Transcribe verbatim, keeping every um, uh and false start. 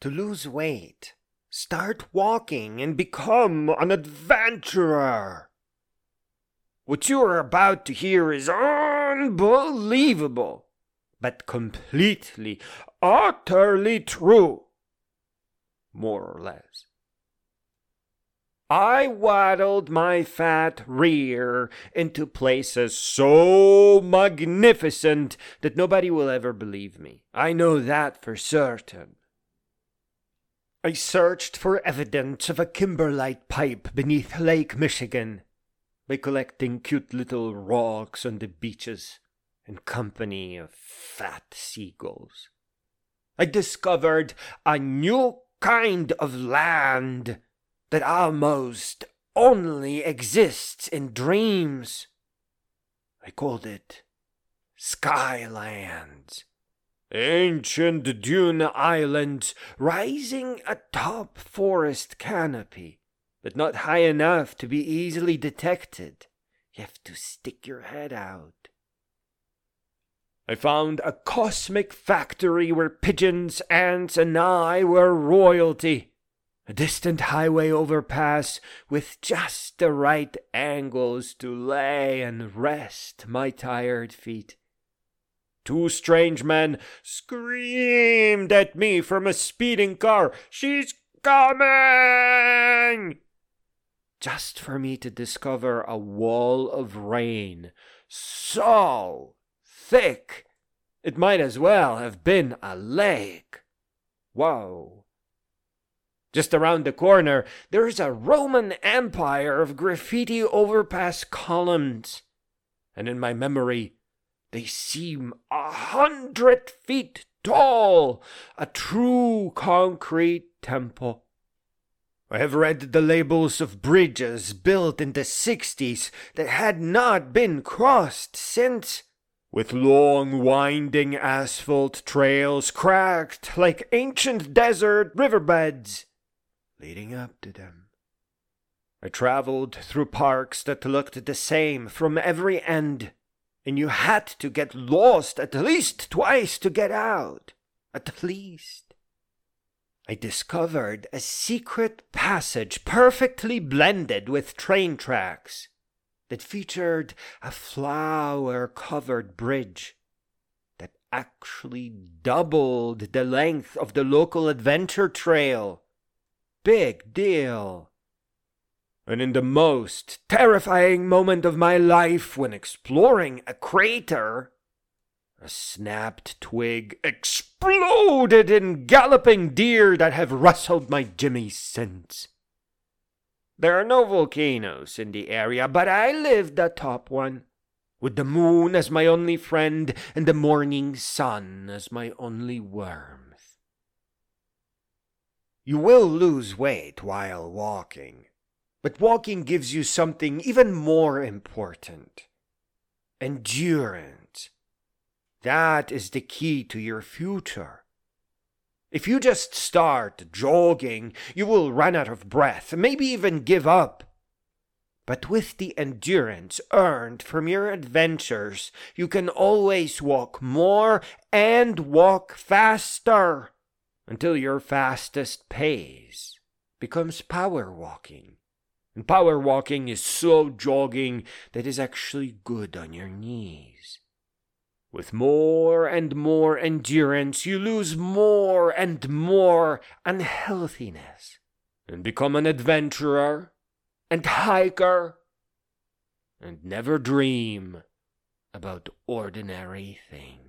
To lose weight, start walking and become an adventurer. What you are about to hear is unbelievable, but completely, utterly true. More or less. I waddled my fat rear into places so magnificent that nobody will ever believe me. I know that for certain. I searched for evidence of a kimberlite pipe beneath Lake Michigan by collecting cute little rocks on the beaches in company of fat seagulls. I discovered a new kind of land that almost only exists in dreams. I called it Skylands. Ancient dune islands rising atop forest canopy, but not high enough to be easily detected. You have to stick your head out. I found a cosmic factory where pigeons, ants, and I were royalty. A distant highway overpass with just the right angles to lay and rest my tired feet. Two strange men screamed at me from a speeding car. "She's coming!" Just for me to discover a wall of rain so thick it might as well have been a lake. Whoa. Just around the corner, there is a Roman Empire of graffiti overpass columns. And in my memory, they seem a hundred feet tall, a true concrete temple. I have read the labels of bridges built in the sixties that had not been crossed since, with long winding asphalt trails cracked like ancient desert riverbeds leading up to them. I traveled through parks that looked the same from every end, and you had to get lost at least twice to get out. At least. I discovered a secret passage perfectly blended with train tracks that featured a flower-covered bridge that actually doubled the length of the local adventure trail. Big deal. And in the most terrifying moment of my life when exploring a crater, a snapped twig exploded in galloping deer that have rustled my jimmy since. There are no volcanoes in the area, but I lived atop one, with the moon as my only friend and the morning sun as my only warmth. You will lose weight while walking, but walking gives you something even more important: endurance. That is the key to your future. If you just start jogging, you will run out of breath, maybe even give up. But with the endurance earned from your adventures, you can always walk more and walk faster, until your fastest pace becomes power walking. And power walking is slow jogging that is actually good on your knees. With more and more endurance, you lose more and more unhealthiness, and become an adventurer and hiker, and never dream about ordinary things.